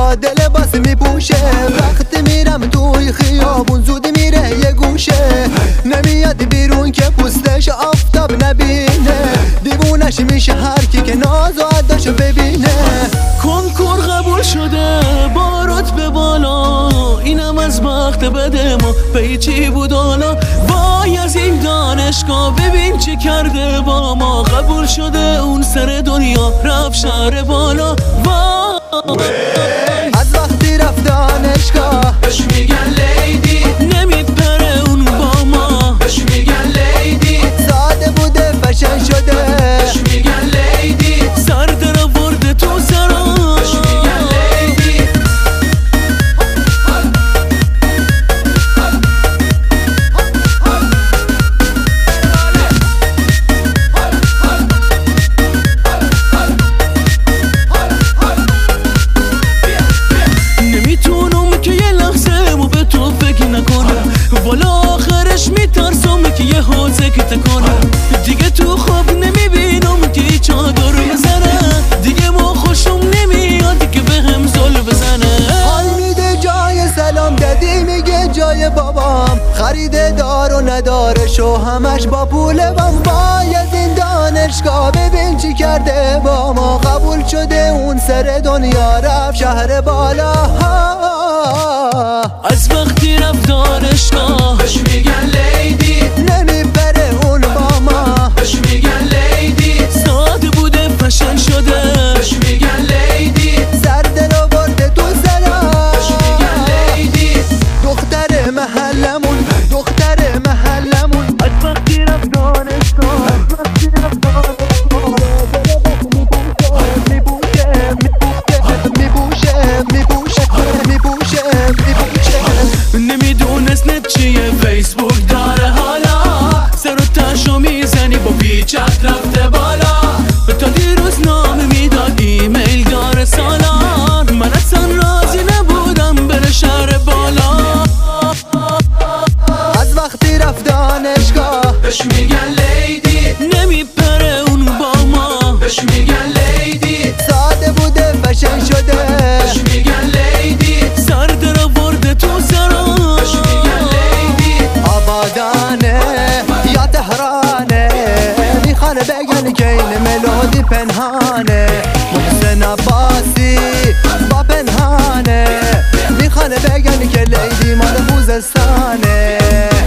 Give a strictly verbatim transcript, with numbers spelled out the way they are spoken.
ساده لباس میپوشه. وقتی میرم توی خیابون زود میره یه گوشه، نمیاد بیرون که پوستش آفتاب نبینه. دیوونش میشه هر کی که ناز و عداشو ببینه. کنکور قبول شده با رتبه بالا، اینم از بخت بده ما پیچی بود حالا. وای از این دانشگاه ببین چی کرده با ما. قبول شده اون سر دنیا رفت شهر بالا. وای از وقتی رفت دانشگاه بهش میگن لیدی، نمیپره اون با ما بهش میگن لیدی. ساده بوده فشن شده بهش میگن لیدی، سر در آورده تو سرا بهش میگن لیدی. نمیتونم که یه لحظه مو به تو فکر نکنم، والا آخرش میترسم که یه حوزه که تکنم. دیگه تو خواب نمیبینم که چادر بزنه، دیگه ما خوشم نمیاد که به هم زل بزنه. حال میده جای سلام دادی میگه جای بابام، خریده دار و نداره شو همش با پول بام. باید این دانشگاه ببین چی کرده با ما. قبول شده اون سر دنیا رفت شهر بالا. از وقتی رفت دانشگاه بهش میگن لیدی، نمیبره اون با ما بهش میگن لیدی. ساده بوده فشن شده بهش میگن لیدی، سر دل آورده تو سرا بهش میگن لیدی. دختر محلمون دختر محلمون از وقتی رفت دانشگاه از وقتی رفت دانشگاه میبوشه میبوشه میبوشه میبوشه میبوشه. نمیدونست نت چیه فیسبوک داره حالا، سر و تشو میزنی با پیچت رفته بالا. تا دیروز نامه میداد ایمیل داره سالان، من اصلا راضی نبودم بره شهر بالا. از وقتی رفت دانشگاه بهش میگن لیدی، نمیپره اون با ما بهش میگن لیدی. ساده بوده فشن شده بهش میگن لیدی، سر در آورده تو سرا بهش میگن لیدی. آبادانه یا تهرانه، میخوانه بگن که این ملودی پنهانه. محسن عباسی با پنهانه، میخوانه بگن که لیدی مال خوزستانه.